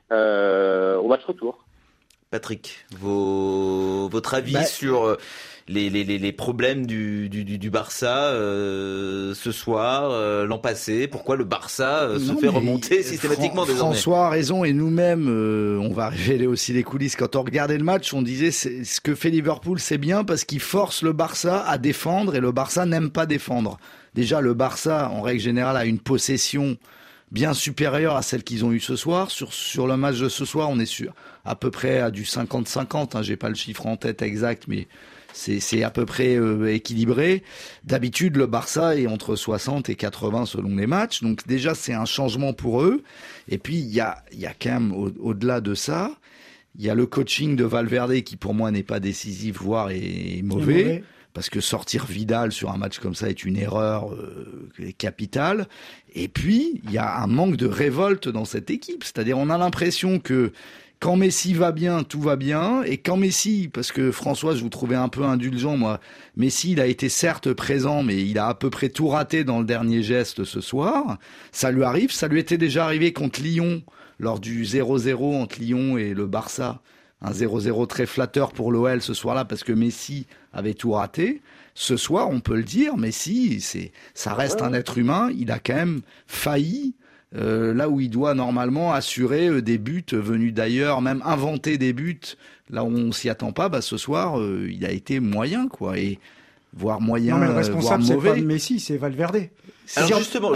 au match retour. Patrick, votre avis sur les problèmes du Barça ce soir, l'an passé, pourquoi le Barça se fait remonter systématiquement désormais? François a raison, et nous-mêmes, on va révéler aussi les coulisses. Quand on regardait le match, on disait ce que fait Liverpool, c'est bien parce qu'il force le Barça à défendre, et le Barça n'aime pas défendre. Déjà, le Barça, en règle générale, a une possession bien supérieure à celle qu'ils ont eue ce soir. Sur le match de ce soir, on est à peu près à du 50-50. J'ai pas le chiffre en tête exact, mais c'est à peu près équilibré. D'habitude, le Barça est entre 60 et 80 selon les matchs. Donc déjà, c'est un changement pour eux. Et puis, il y a quand même, au-delà de ça, il y a le coaching de Valverde qui, pour moi, n'est pas décisif, voire est mauvais. Parce que sortir Vidal sur un match comme ça est une erreur capitale. Et puis, il y a un manque de révolte dans cette équipe. C'est-à-dire, on a l'impression que quand Messi va bien, tout va bien. Et quand Messi, parce que François, je vous trouvais un peu indulgent, moi. Messi, il a été certes présent, mais il a à peu près tout raté dans le dernier geste ce soir. Ça lui arrive. Ça lui était déjà arrivé contre Lyon, lors du 0-0 entre Lyon et le Barça. Un 0-0 très flatteur pour l'OL ce soir-là, parce que Messi avait tout raté. Ce soir, on peut le dire, Messi, ça reste un être humain. Il a quand même failli, là où il doit normalement assurer des buts venus d'ailleurs, même inventer des buts là où on s'y attend pas. Ce soir, il a été moyen, quoi, et voire moyen, non, mais le responsable, voire mauvais. C'est pas Messi, c'est Valverde. Alors justement,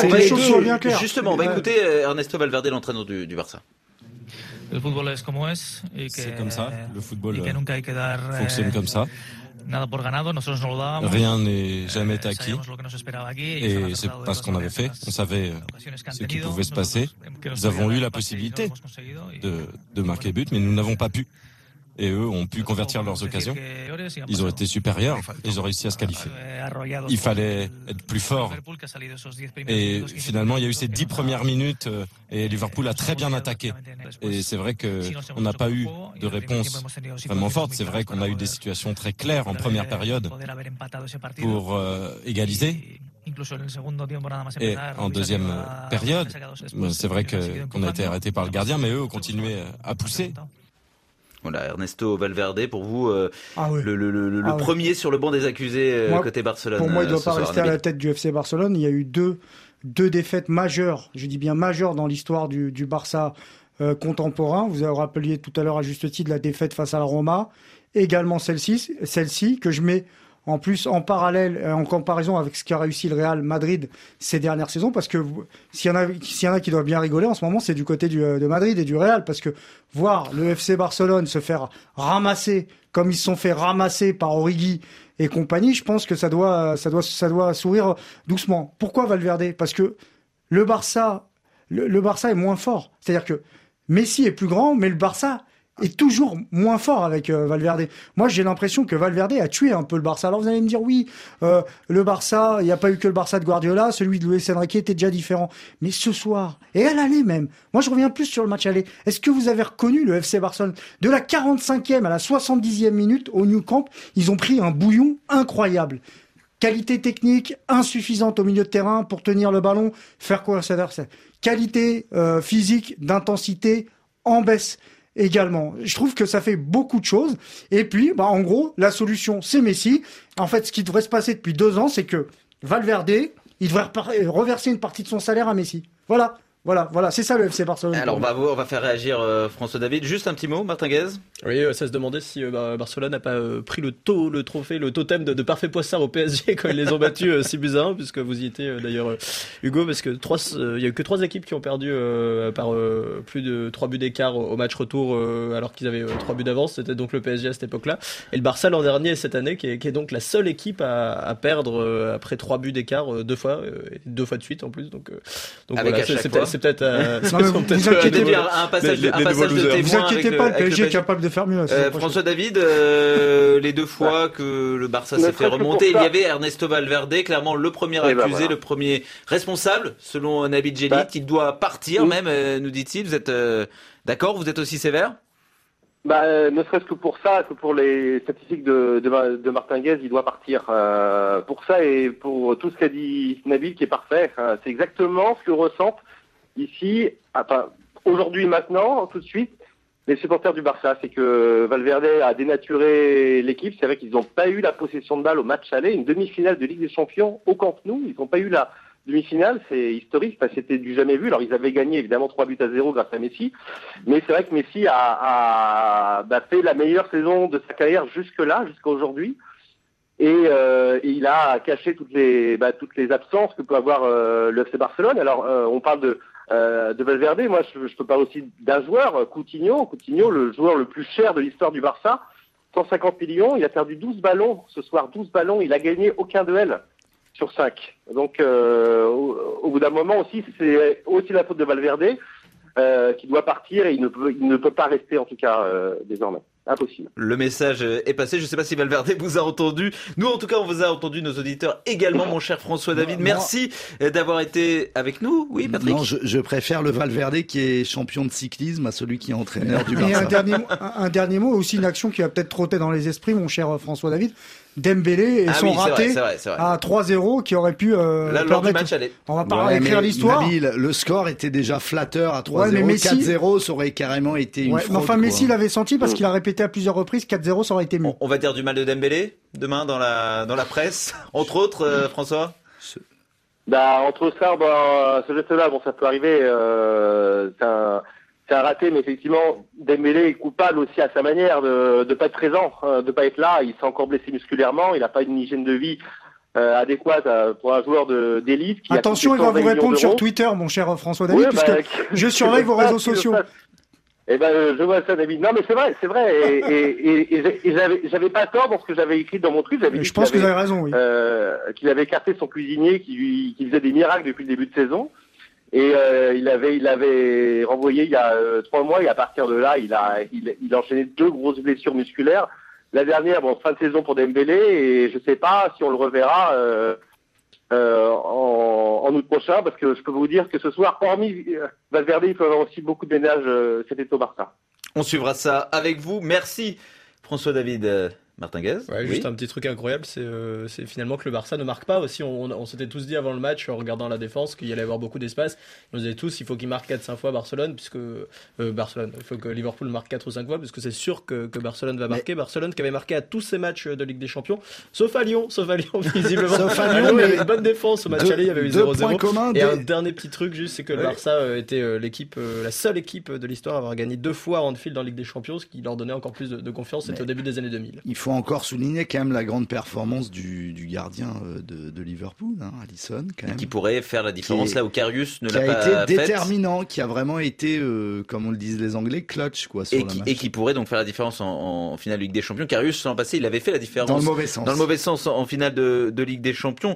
on va écouter Ernesto Valverde, l'entraîneur du Barça. C'est comme ça, le football fonctionne comme ça. Rien n'est jamais acquis, et c'est pas ce qu'on avait fait. On savait ce qui pouvait se passer. Nous avons eu la possibilité de marquer but, mais nous n'avons pas pu. Et eux ont pu convertir leurs occasions. Ils ont été supérieurs, ils ont réussi à se qualifier. Il fallait être plus fort. Et finalement, il y a eu ces 10 premières minutes et Liverpool a très bien attaqué. Et c'est vrai qu'on n'a pas eu de réponse vraiment forte. C'est vrai qu'on a eu des situations très claires en première période pour égaliser. Et en deuxième période, c'est vrai qu'on a été arrêté par le gardien, mais eux ont continué à pousser. Voilà, Ernesto Valverde, pour vous, le premier sur le banc des accusés côté Barcelone. Pour moi, il ne doit pas rester à la tête du FC Barcelone. Il y a eu deux défaites majeures, je dis bien majeures, dans l'histoire du Barça contemporain. Vous avez rappelé tout à l'heure à juste titre la défaite face à la Roma, également celle-ci que je mets en plus en parallèle, en comparaison avec ce qu'a réussi le Real Madrid ces dernières saisons, parce que s'il y en a qui doivent bien rigoler en ce moment, c'est du côté de Madrid et du Real, parce que voir le FC Barcelone se faire ramasser comme ils se sont fait ramasser par Origi et compagnie, je pense que ça doit sourire doucement. Pourquoi Valverde? Parce que le Barça est moins fort. C'est-à-dire que Messi est plus grand, mais le Barça est toujours moins fort avec Valverde. Moi, j'ai l'impression que Valverde a tué un peu le Barça. Alors, vous allez me dire, oui, le Barça, il n'y a pas eu que le Barça de Guardiola, celui de Luis Enrique était déjà différent. Mais ce soir, et à l'aller même, moi, je reviens plus sur le match aller. Est-ce que vous avez reconnu le FC Barcelone? De la 45e à la 70e minute, au Nou Camp, ils ont pris un bouillon incroyable. Qualité technique insuffisante au milieu de terrain pour tenir le ballon, faire courir ses adversaires. Qualité physique, d'intensité, en baisse. Également. Je trouve que ça fait beaucoup de choses. Et puis, en gros, la solution, c'est Messi. En fait, ce qui devrait se passer depuis 2 ans, c'est que Valverde, il devrait reverser une partie de son salaire à Messi. Voilà. Voilà, c'est ça le FC Barcelone. Alors on va faire réagir François David. Juste un petit mot, Martin Guez. Oui, ça se demandait si Barcelone n'a pas pris le trophée, le totem de parfait poissard au PSG quand ils les ont battus 6-1, puisque vous y étiez d'ailleurs Hugo, parce que il y a eu que 3 équipes qui ont perdu par plus de 3 buts d'écart au match retour, alors qu'ils avaient 3 buts d'avance. C'était donc le PSG à cette époque-là. Et le Barça l'an dernier et cette année, qui est donc la seule équipe à perdre après 3 buts d'écart 2 fois de suite en plus. Donc avec voilà, c'est peut-être vous inquiétez pas, un passage de témoin. Vous inquiétez pas, le PSG est capable de faire mieux. François David, les 2 fois que le Barça s'est fait remonter, il y avait Ernesto Valverde, clairement le premier accusé, le premier responsable, selon Nabil Djellit. Il doit partir même, nous dit-il. Vous êtes d'accord? Vous êtes aussi sévère? Ne serait-ce que pour ça, que pour les statistiques de Martin Guez, il doit partir. Pour ça et pour tout ce qu'a dit Nabil, qui est parfait. C'est exactement ce que ressentent ici, aujourd'hui, maintenant, tout de suite, les supporters du Barça. C'est que Valverde a dénaturé l'équipe. C'est vrai qu'ils n'ont pas eu la possession de balle au match aller, une demi-finale de Ligue des Champions au Camp Nou. Ils n'ont pas eu la demi-finale, c'est historique, c'était du jamais vu. Alors ils avaient gagné évidemment 3-0 grâce à Messi, mais c'est vrai que Messi a fait la meilleure saison de sa carrière jusque-là, jusqu'à aujourd'hui. Et il a caché toutes les absences que peut avoir le FC Barcelone. Alors on parle de Valverde, moi je peux parler aussi d'un joueur, Coutinho, le joueur le plus cher de l'histoire du Barça, 150 millions, il a perdu 12 ballons ce soir, 12 ballons, il a gagné aucun duel sur 5. Donc au bout d'un moment aussi, c'est aussi la faute de Valverde qui doit partir et il ne peut pas rester en tout cas désormais. Impossible. Le message est passé. Je ne sais pas si Valverde vous a entendu. Nous, en tout cas, on vous a entendu, nos auditeurs également, mon cher François David. Merci d'avoir été avec nous. Oui, Patrick. Non, je préfère le Valverde qui est champion de cyclisme à celui qui est entraîneur du Barça. Et un dernier mot, aussi une action qui va peut-être trotter dans les esprits, mon cher François David. Dembélé et son raté à 3-0 qui aurait pu lors du match aller. On va pas écrire l'histoire. Nabil, le score était déjà flatteur à 3-0. Messi... 4-0, ça aurait carrément été une fraude. Mais enfin, Messi l'avait senti parce qu'il a répété à plusieurs reprises. 4-0, ça aurait été mieux. On va dire du mal de Dembélé demain dans la presse, entre autres, François. Entre ça, ce geste-là, ça peut arriver. C'est un raté, mais effectivement, Dembélé est coupable aussi à sa manière de pas être présent, de pas être là. Il s'est encore blessé musculairement. Il n'a pas une hygiène de vie adéquate pour un joueur d'élite. Attention, il va vous répondre sur Twitter, mon cher François David, puisque je surveille vos réseaux sociaux. Je vois ça, David. Non, mais c'est vrai. Et j'avais pas tort dans ce que j'avais écrit dans mon tweet. Je pense que vous avez raison, oui. Qu'il avait écarté son cuisinier qui faisait des miracles depuis le début de saison. Et il avait renvoyé il y a 3 mois et à partir de là, il a enchaîné 2 grosses blessures musculaires. La dernière, fin de saison pour Dembélé et je sais pas si on le reverra en août prochain parce que je peux vous dire que ce soir, hormis Valverde, il peut avoir aussi beaucoup de ménage cet été au Barça. On suivra ça avec vous. Merci François David. Martin Guez. Juste un petit truc incroyable, c'est finalement que le Barça ne marque pas aussi. On s'était tous dit avant le match, en regardant la défense, qu'il y allait avoir beaucoup d'espace. On disait tous, il faut qu'il marque 4-5 fois Barcelone, puisque il faut que Liverpool marque 4 ou 5 fois, puisque c'est sûr que Barcelone va marquer. Barcelone qui avait marqué à tous ses matchs de Ligue des Champions, sauf à Lyon visiblement. Sauf à Lyon, mais il y avait une bonne défense au match aller, il y avait eu 0-0. Et un dernier petit truc, juste, c'est que le Barça était la seule équipe de l'histoire à avoir gagné 2 fois à Anfield en Ligue des Champions, ce qui leur donnait encore plus de confiance. C'était au début des années 2000. Il faut encore souligner quand même la grande performance du gardien de Liverpool, Alisson, quand même. Qui pourrait faire la différence là où Karius ne l'a pas fait. Qui a été déterminant, qui a vraiment été, comme on le disent les Anglais, clutch sur le match. Et qui pourrait donc faire la différence en finale de Ligue des Champions. Karius, l'an passé, il avait fait la différence. Dans le mauvais sens. Dans le mauvais sens en finale de Ligue des Champions.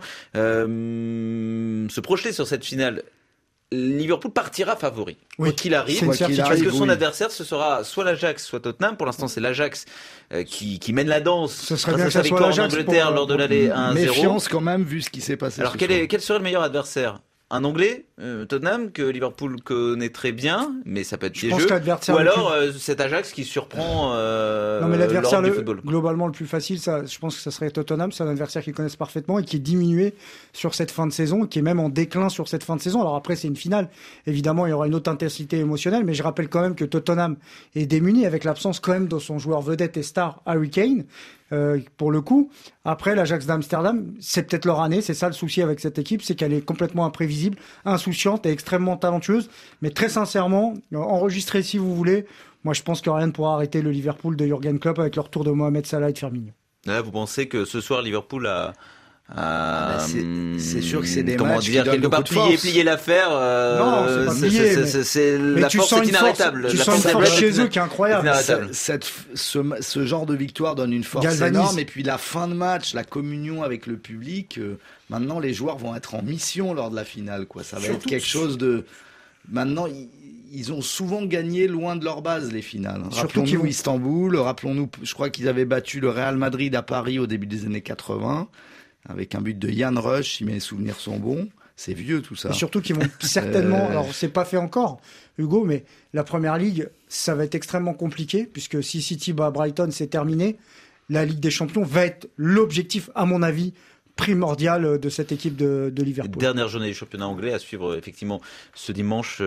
Se projeter sur cette finale, Liverpool partira favori. Quoi qu'il arrive, parce que son adversaire, ce sera soit l'Ajax, soit Tottenham. Pour l'instant, c'est l'Ajax qui mène la danse. Ce serait bien que ça soit l'Ajax en Angleterre lors de l'aller 1-0. Méfiance quand même, vu ce qui s'est passé. Alors, quel serait le meilleur adversaire? Un Anglais, Tottenham, que Liverpool connaît très bien, mais ça peut être piégeux. Ou alors cet Ajax qui surprend l'adversaire du football. Globalement le plus facile, je pense que ça serait Tottenham. C'est un adversaire qu'ils connaissent parfaitement et qui est diminué sur cette fin de saison, qui est même en déclin sur cette fin de saison. Alors après, c'est une finale. Évidemment, il y aura une autre intensité émotionnelle, mais je rappelle quand même que Tottenham est démuni avec l'absence quand même de son joueur vedette et star Harry Kane. pour le coup. Après, l'Ajax d'Amsterdam, c'est peut-être leur année. C'est ça le souci avec cette équipe, c'est qu'elle est complètement imprévisible, insouciante et extrêmement talentueuse. Mais très sincèrement, enregistrez si vous voulez. Moi, je pense que rien ne pourra arrêter le Liverpool de Jürgen Klopp avec le retour de Mohamed Salah et de Firmino. Là, vous pensez que ce soir, Liverpool c'est sûr que c'est des matchs qui donnent quelque part plier l'affaire. Non, c'est pas plier. La force est inarrêtable. Tu sens une force chez eux qui est incroyable. Ce genre de victoire donne une force énorme. Et puis la fin de match, la communion avec le public. Maintenant, les joueurs vont être en mission lors de la finale. Ça va être quelque chose de. Maintenant, ils ont souvent gagné loin de leur base les finales. Rappelons-nous Istanbul. Rappelons-nous, je crois qu'ils avaient battu le Real Madrid à Paris au début des années 80. Avec un but de Jan Rush, si mes souvenirs sont bons. C'est vieux tout ça. Et surtout qu'ils vont certainement, alors c'est pas fait encore, Hugo, mais la Première Ligue, ça va être extrêmement compliqué, puisque si City bat Brighton, c'est terminé. La Ligue des Champions va être l'objectif, à mon avis, primordial de cette équipe de Liverpool. Dernière journée du championnat anglais à suivre effectivement ce dimanche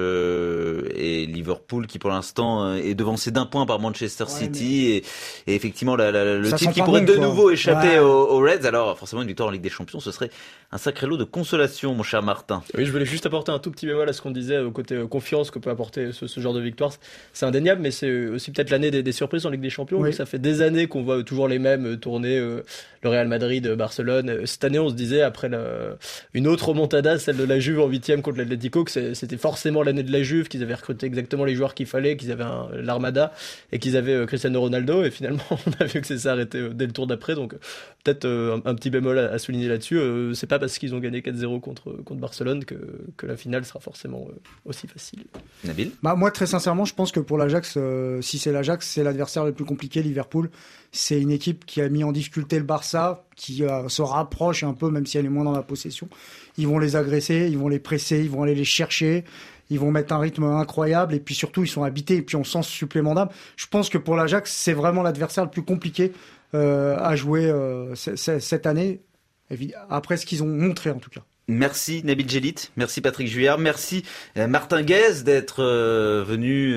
et Liverpool qui pour l'instant est devancé d'un point par Manchester City et effectivement le titre qui pourrait de nouveau échapper aux Reds. Alors forcément une victoire en Ligue des Champions ce serait un sacré lot de consolation, mon cher Martin. Oui, je voulais juste apporter un tout petit bémol à ce qu'on disait au côté confiance que peut apporter ce genre de victoire. C'est indéniable, mais c'est aussi peut-être l'année des surprises en Ligue des Champions. Oui. Ça fait des années qu'on voit toujours les mêmes tourner, le Real Madrid, Barcelone. Cette année, on se disait après une autre remontada, celle de la Juve en 8e contre l'Atlético, que c'était forcément l'année de la Juve, qu'ils avaient recruté exactement les joueurs qu'il fallait, qu'ils avaient l'armada et qu'ils avaient Cristiano Ronaldo. Et finalement, on a vu que c'est arrêté dès le tour d'après. Donc peut-être un petit bémol à souligner là-dessus. C'est pas parce qu'ils ont gagné 4-0 contre Barcelone que la finale sera forcément aussi facile. Nabil ? Moi, très sincèrement, je pense que pour l'Ajax, si c'est l'Ajax, c'est l'adversaire le plus compliqué, Liverpool. C'est une équipe qui a mis en difficulté le Barça, qui se rapproche un peu, même si elle est moins dans la possession. Ils vont les agresser, ils vont les presser, ils vont aller les chercher, ils vont mettre un rythme incroyable, et puis surtout, ils sont habités, et puis on sent ce supplément d'âme. Je pense que pour l'Ajax, c'est vraiment l'adversaire le plus compliqué à jouer cette année, après ce qu'ils ont montré en tout cas. Merci Nabil Djellit, merci Patrick Juillard, merci Martin Guez d'être venu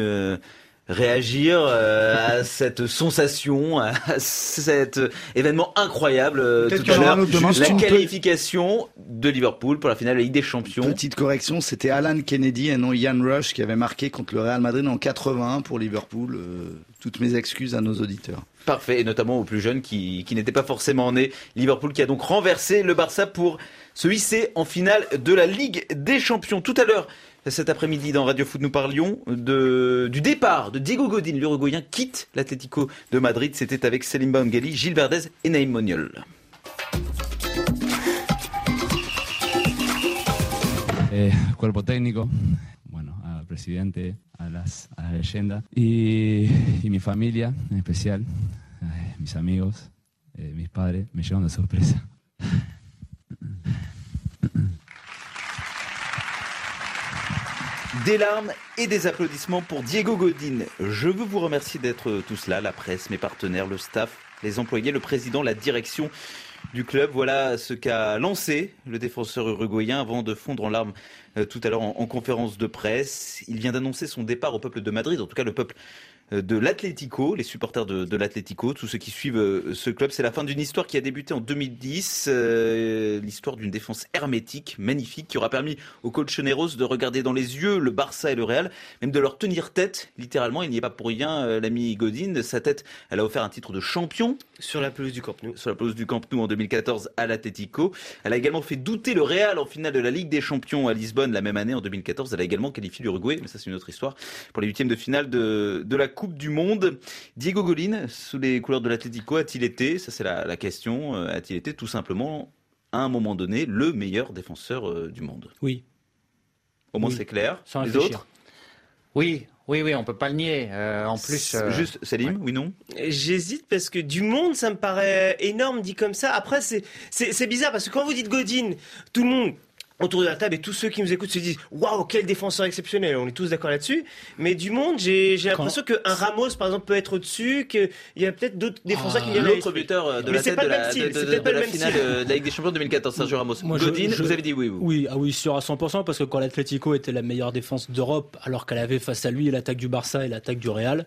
réagir à cette sensation, à cet événement incroyable tout à l'heure, la qualification de Liverpool pour la finale de la Ligue des Champions. Petite correction, c'était Alan Kennedy et non Jan Rush qui avait marqué contre le Real Madrid en 81 pour Liverpool. Toutes mes excuses à nos auditeurs. Parfait, et notamment aux plus jeunes qui n'étaient pas forcément nés. Liverpool qui a donc renversé le Barça pour se hisser en finale de la Ligue des Champions. Tout à l'heure, cet après-midi dans Radio Foot, nous parlions du départ de Diego Godin. L'Uruguayen quitte l'Atlético de Madrid. C'était avec Selim Baumgeli, Gilles Verdez et Naïm Moniol. Cuerpo técnico, bueno, al presidente, a la leyenda y mi familia en especial, mis amigos, mis padres, me llevan de sorpresa. Des larmes et des applaudissements pour Diego Godin. Je veux vous remercier d'être tous là, la presse, mes partenaires, le staff, les employés, le président, la direction du club. Voilà ce qu'a lancé le défenseur uruguayen avant de fondre en larmes tout à l'heure en conférence de presse. Il vient d'annoncer son départ au peuple de Madrid, en tout cas le peuple de l'Atlético, les supporters de l'Atlético, tous ceux qui suivent ce club. C'est la fin d'une histoire qui a débuté en 2010, l'histoire d'une défense hermétique, magnifique, qui aura permis aux colchoneros de regarder dans les yeux le Barça et le Real, même de leur tenir tête, littéralement. Il n'y est pas pour rien, l'ami Godin. Sa tête, elle a offert un titre de champion. Sur la pelouse du Camp Nou. Sur la pelouse du Camp Nou en 2014 à l'Atlético. Elle a également fait douter le Real en finale de la Ligue des Champions à Lisbonne la même année, en 2014. Elle a également qualifié l'Uruguay, mais ça c'est une autre histoire, pour les huitièmes de finale de la Coupe du Monde. Diego Godin, sous les couleurs de l'Atlético, a-t-il été, ça c'est la question, a-t-il été tout simplement, à un moment donné, le meilleur défenseur du monde ? Oui. Au moins c'est clair. Sans les réfléchir. autres ? Oui, on peut pas le nier. En plus, juste Salim, oui non ? J'hésite parce que du monde, ça me paraît énorme dit comme ça. Après, c'est bizarre parce que quand vous dites Godin, tout le monde autour de la table et tous ceux qui nous écoutent se disent waouh, quel défenseur exceptionnel. On est tous d'accord là-dessus. Mais du monde, j'ai l'impression qu'un Ramos par exemple peut être au-dessus, qu'il y a peut-être d'autres défenseurs qui viennent. L'autre buteur de la tête de la finale de la Ligue des Champions 2014, Sergio Ramos. Godin, vous avez dit oui. Oui, sûr à 100%, parce que quand l'Atlético était la meilleure défense d'Europe, alors qu'elle avait face à lui l'attaque du Barça et l'attaque du Real,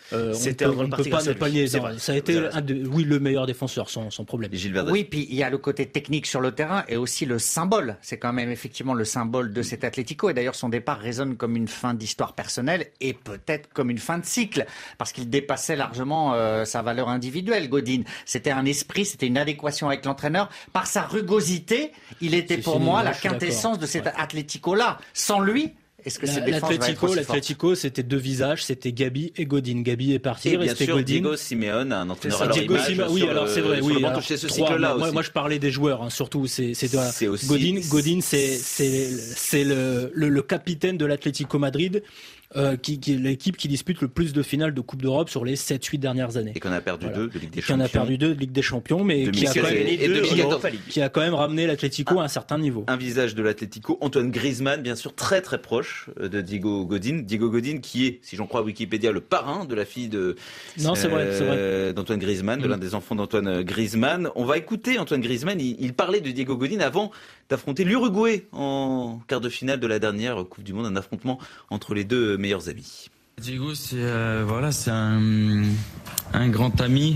C'était on ne peut pas ne pas le nier. Ça a été le meilleur défenseur sans problème. Oui, puis il y a le côté technique sur le terrain et aussi le symbole. C'est quand même effectivement le symbole de cet Atlético. Et d'ailleurs, son départ résonne comme une fin d'histoire personnelle et peut-être comme une fin de cycle, parce qu'il dépassait largement sa valeur individuelle, Godin. C'était un esprit, c'était une adéquation avec l'entraîneur. Par sa rugosité, il était pour moi la quintessence de cet Atlético-là. Sans lui, est-ce que cette défense va être aussi l'Atlético, c'était deux visages, c'était Gabi et Godin. Gabi est parti, et bien sûr Godin. Diego Simeone, un entraîneur à leur image. Oui, alors c'est vrai. Oui, alors, ce cycle-là aussi. Moi, je parlais des joueurs, surtout. C'est aussi... Godin, c'est le capitaine de l'Atlético Madrid. Qui est l'équipe qui dispute le plus de finales de Coupe d'Europe sur les 7-8 dernières années. Et qu'on a perdu 2 de Ligue des Champions. Qui en a perdu 2 de Ligue des Champions, mais qui a quand même ramené l'Atlético à un certain niveau. Un visage de l'Atlético, Antoine Griezmann, bien sûr, très très proche de Diego Godin. Diego Godin qui est, si j'en crois Wikipédia, le parrain de la fille de c'est vrai. d'Antoine Griezmann, de l'un des enfants d'Antoine Griezmann. On va écouter Antoine Griezmann, il parlait de Diego Godin avant d'affronter l'Uruguay en quart de finale de la dernière Coupe du Monde, un affrontement entre les deux meilleurs amis. Diego, c'est un grand ami.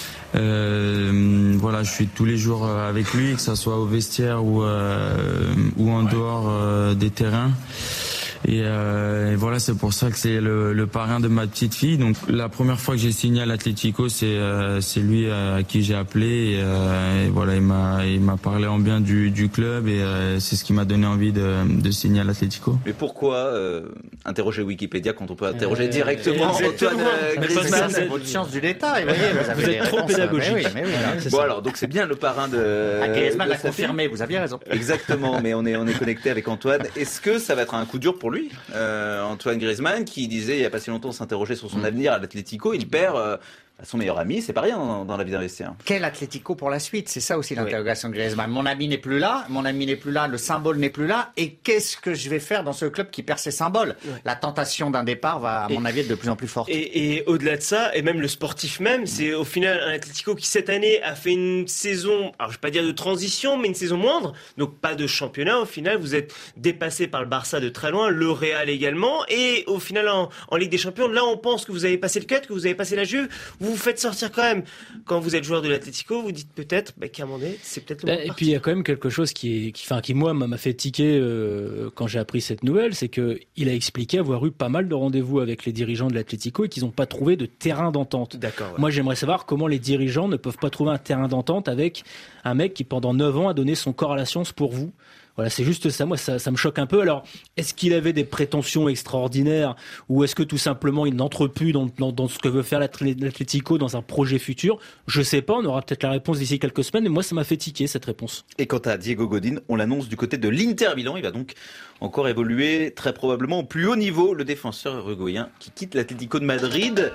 Je suis tous les jours avec lui, que ça soit au vestiaire ou en dehors des terrains. Et voilà, c'est pour ça que c'est le parrain de ma petite fille. Donc la première fois que j'ai signé à l'Atlético, c'est lui à qui j'ai appelé. Et voilà, il m'a parlé en bien du club et c'est ce qui m'a donné envie de signer à l'Atlético. Mais pourquoi interroger Wikipédia quand on peut interroger directement Antoine Griezmann? C'est votre science du détail. Vous êtes trop pédagogique. Bon alors, donc c'est bien le parrain de. Griezmann l'a confirmé. Vous aviez raison. Exactement, mais on est connecté avec Antoine. Est-ce que ça va être un coup dur pour lui? Antoine Griezmann qui disait il n'y a pas si longtemps s'interroger sur son avenir à l'Atlético, il perd son meilleur ami, c'est pas rien dans la vie d'un vestiaire. Quel Atlético pour la suite? C'est ça aussi l'interrogation de Griezmann. Mon ami n'est plus là, le symbole n'est plus là, et qu'est-ce que je vais faire dans ce club qui perd ses symboles? La tentation d'un départ va, à mon avis, être de plus en plus forte. Et au-delà de ça, et même le sportif même, c'est au final un Atlético qui cette année a fait une saison, alors je vais pas dire de transition, mais une saison moindre, donc pas de championnat. Au final, vous êtes dépassé par le Barça de très loin, le Real également, et au final en Ligue des Champions, là on pense que vous avez passé le cut, que vous avez passé la Juve, vous faites sortir quand même. Quand vous êtes joueur de l'Atlético, vous dites peut-être qu'à un moment donné, c'est peut-être le moment. Et puis il y a quand même quelque chose qui moi m'a fait tiquer quand j'ai appris cette nouvelle, c'est que il a expliqué avoir eu pas mal de rendez-vous avec les dirigeants de l'Atlético et qu'ils n'ont pas trouvé de terrain d'entente. D'accord. Ouais. Moi, j'aimerais savoir comment les dirigeants ne peuvent pas trouver un terrain d'entente avec un mec qui pendant 9 ans a donné son corps à la science pour vous. Voilà, c'est juste ça. Moi, ça me choque un peu. Alors, est-ce qu'il avait des prétentions extraordinaires ou est-ce que tout simplement il n'entre plus dans ce que veut faire l'Atlético dans un projet futur? Je sais pas. On aura peut-être la réponse d'ici quelques semaines. Mais moi, ça m'a fait tiquer cette réponse. Et quant à Diego Godin, on l'annonce du côté de l'Inter Milan. Il va donc encore évoluer très probablement au plus haut niveau. Le défenseur uruguayen qui quitte l'Atlético de Madrid.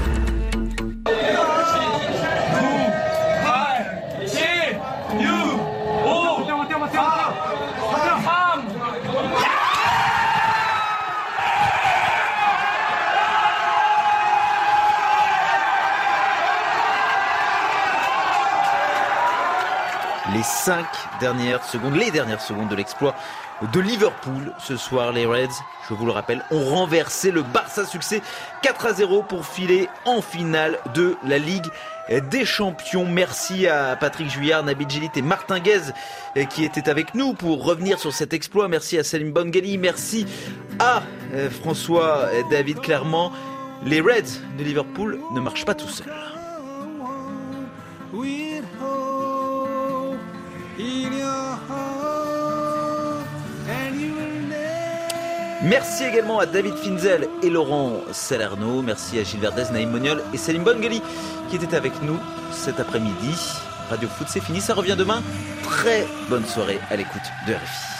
Les dernières secondes de l'exploit de Liverpool. Ce soir, les Reds, je vous le rappelle, ont renversé le Barça. Succès 4-0 pour filer en finale de la Ligue des Champions. Merci à Patrick Juillard, Nabil Djellit et Martin Guez qui étaient avec nous pour revenir sur cet exploit. Merci à Salim Bongali, merci à François David Clermont. Les Reds de Liverpool ne marchent pas tout seuls. Merci également à David Finzel et Laurent Salerno. Merci à Gilles Verdez, Naïm Moniol et Salim Bongali qui étaient avec nous cet après-midi. Radio Foot, c'est fini, ça revient demain. Très bonne soirée à l'écoute de RFI.